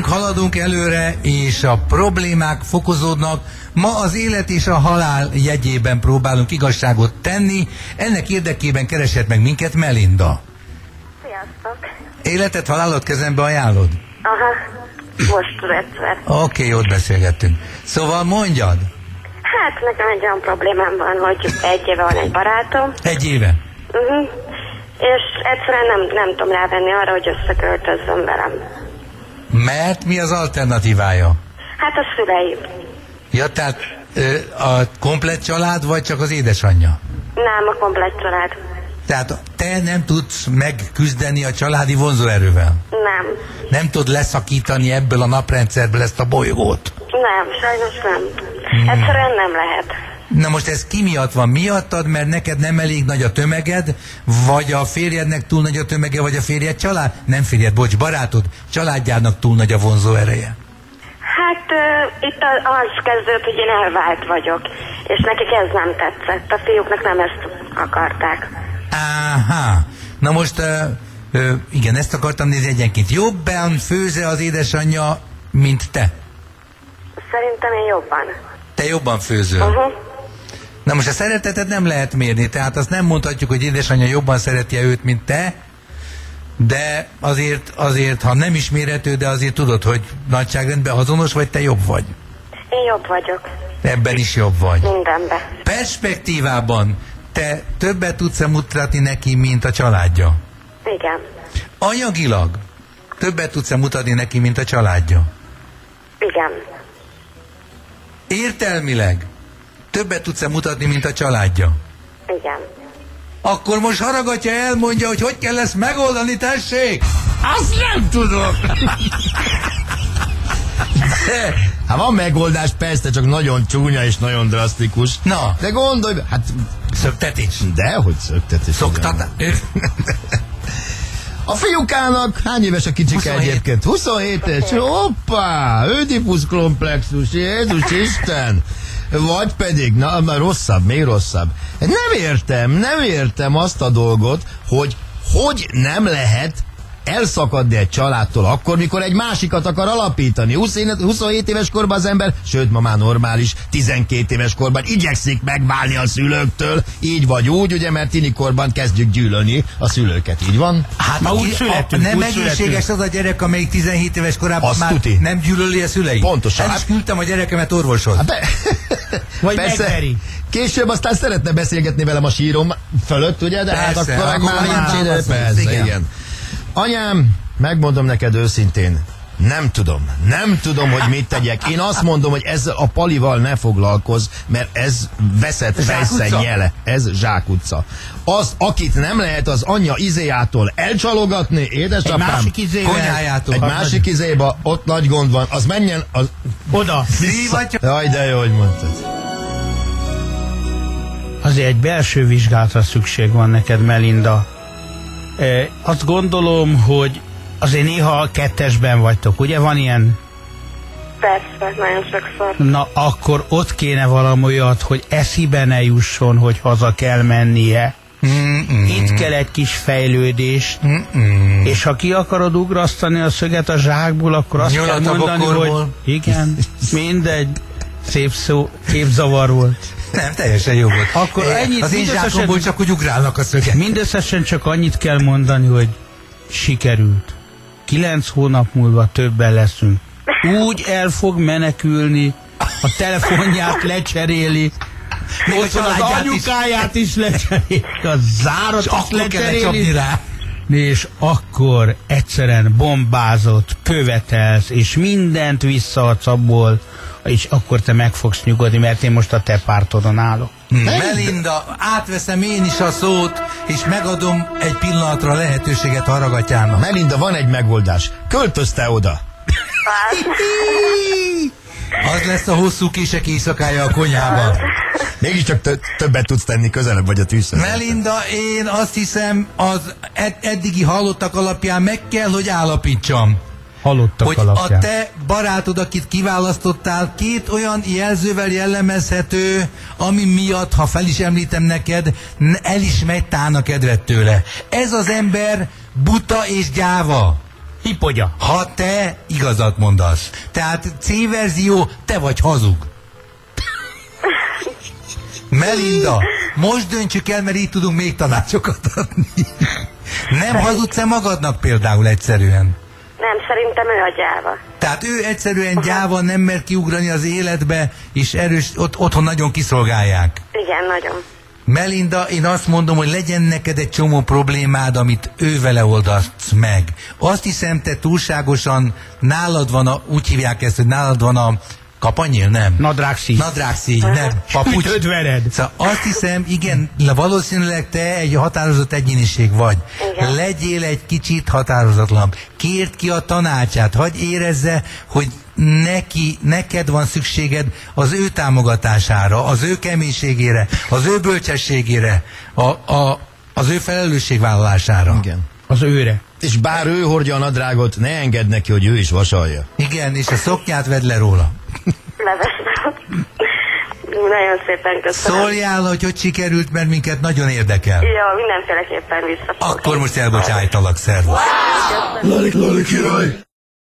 haladunk előre, és a problémák fokozódnak. Ma az élet és a halál jegyében próbálunk igazságot tenni. Ennek érdekében keresett meg minket Melinda. Sziasztok! Életet, halálot kezembe ajánlod? Aha, most egyszer. Oké, ott beszélgettünk. Szóval mondjad. Hát nekem egy olyan problémám van, hogy 1 éve van egy barátom. 1 éve? És egyszerűen nem tudom rávenni arra, hogy összeköltözzön velem. Mert mi az alternatívája? Hát a szüleim. Ja, tehát a komplett család, vagy csak az édesanyja? Nem, a komplett család. Tehát te nem tudsz megküzdeni a családi vonzóerővel? Nem. Nem tudod leszakítani ebből a naprendszerből ezt a bolygót? Nem, sajnos nem. Egyszerűen nem lehet. Na most ez ki miatt van? Miattad, mert neked nem elég nagy a tömeged, vagy a férjednek túl nagy a tömege, vagy a férjed család? Nem férjed, bocs, barátod, családjának túl nagy a vonzó ereje. Hát itt az kezdődött, hogy én elvált vagyok, és nekik ez nem tetszett. A fiúknak nem ezt akarták. Áhá. Na most, igen, ezt akartam nézni egyenként. Jobban főze az édesanyja, mint te? Szerintem én jobban. Te jobban főzöl? Na most a szeretetet nem lehet mérni, tehát azt nem mondhatjuk, hogy édesanyja jobban szereti őt, mint te, de azért, ha nem is mérhető, de azért tudod, hogy nagyságrendben azonos vagy, te jobb vagy. Én jobb vagyok. Ebben is jobb vagy. Mindenben. Perspektívában te többet tudsz mutatni neki, mint a családja? Igen. Anyagilag többet tudsz mutatni neki, mint a családja? Igen. Értelmileg többet tudsz mutatni, mint a családja? Igen. Akkor most haragatja, elmondja, hogy kell ezt megoldani, tessék? Azt nem tudom! Hát van megoldás, persze, csak nagyon csúnya és nagyon drasztikus. Na. De gondolj, hát... Szöktetés. Dehogy szöktetés. Szoktatás. A fiúkának hány éves a kicsike 27. egyébként? 27 éves. Hoppá! Ödipusz komplexus, Jézus Isten! Vagy pedig, na, rosszabb, még rosszabb. Nem értem azt a dolgot, hogy nem lehet elszakadni egy családtól akkor, mikor egy másikat akar alapítani. 27 éves korban az ember, sőt ma már normális, 12 éves korban igyekszik megválni a szülőktől, így vagy úgy, ugye, mert tinikorban kezdjük gyűlölni a szülőket, így van? Hát ma úgy születünk. Nem egészséges az a gyerek, amelyik 17 éves korában azt már tuti. Nem gyűlöli a szüleit. Pontosan. El is küldtem a gyerekemet orvoshoz. Vagy megveri. Később aztán szeretne beszélgetni velem a sírom fölött, ugye, de persze, hát akkor már nincs ide. Persze, igen. Anyám, megmondom neked őszintén, nem tudom, hogy mit tegyek. Én azt mondom, hogy ezzel a palival ne foglalkozz, mert ez veszett fejszennyele. Ez zsákutca. Az, akit nem lehet az anyja izéjától elcsalogatni, édesapám. Egy másik izével. Konyhájától. Egy másik izéba, ott nagy gond van. Az menjen oda. Jaj, de jó, hogy mondtad. Azért egy belső vizsgálatra szükség van neked, Melinda. Azt gondolom, hogy azért néha kettesben vagytok, ugye? Van ilyen? Persze, nagyon sokszor. Na, akkor ott kéne valami olyat, hogy eszibe ne jusson, hogy haza kell mennie. Itt kell egy kis fejlődés, és ha ki akarod ugrasztani a szöget a zsákból, akkor azt kell mondani, hogy igen, mindegy, szép szó, képzavar volt. Nem, teljesen jó volt. Akkor ennyit, az én zsákomból csak úgy ugrálnak a szöget. Mindösszesen csak annyit kell mondani, hogy sikerült. 9 hónap múlva többen leszünk. Úgy el fog menekülni, a telefonját lecseréli, ott az anyukáját is lecseréli, a zárat is lecseréli, és akkor egyszerűen bombázott, követelsz, és mindent visszaadsz abból, és akkor te meg fogsz nyugodni, mert én most a te pártodon állok. Melinda, átveszem én is a szót, és megadom egy pillanatra lehetőséget Haragatyának. Melinda, van egy megoldás. Költözte oda. Az lesz a hosszú kések éjszakája a konyhában. Mégiscsak többet tudsz tenni, közelebb vagy a tűzhez. Melinda, én azt hiszem, az eddigi hallottak alapján meg kell, hogy állapítsam, hogy alapján. A te barátod, akit kiválasztottál, 2 olyan jelzővel jellemezhető, ami miatt, ha fel is említem neked, el is megy tálna kedved tőle. Ez az ember buta és gyáva. Pipogya. Ha te igazat mondasz. Tehát C-verzió, te vagy hazug. Melinda, most döntsük el, mert így tudunk még tanácsokat adni. Nem hazudsz-e magadnak például egyszerűen? Nem, szerintem ő a gyáva. Tehát ő egyszerűen gyáva, nem mer kiugrani az életbe, és erős, otthon nagyon kiszolgálják. Igen, nagyon. Melinda, én azt mondom, hogy legyen neked egy csomó problémád, amit ő vele oldasz meg. Azt hiszem, te túlságosan nálad van úgy hívják ezt, hogy nálad van a kapanyél, nem? Nadrágszíj, nem. Papucs. Szóval azt hiszem, igen, valószínűleg te egy határozott egyéniség vagy. Igen. Legyél egy kicsit határozatlan. Kérd ki a tanácsát, hadd érezze, hogy neked van szükséged az ő támogatására, az ő keménységére, az ő bölcsességére, az ő felelősségvállalására. Igen. Az őre. És bár ő hordja a nadrágot, ne engedd neki, hogy ő is vasalja. Igen, és a szoknyát vedd le róla. Leveszem. Nagyon szépen köszönöm. Szóljál, hogy sikerült, mert minket nagyon érdekel. Ja, mindenféleképpen vissza. Akkor most elbocsájtalak, szervusz. Köszönöm. Lali király!